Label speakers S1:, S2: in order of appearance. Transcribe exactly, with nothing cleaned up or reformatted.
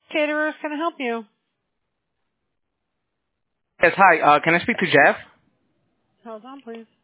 S1: Caterers, can I help you?
S2: Yes, hi. Uh, can I speak to Jeff?
S1: Hold on, please.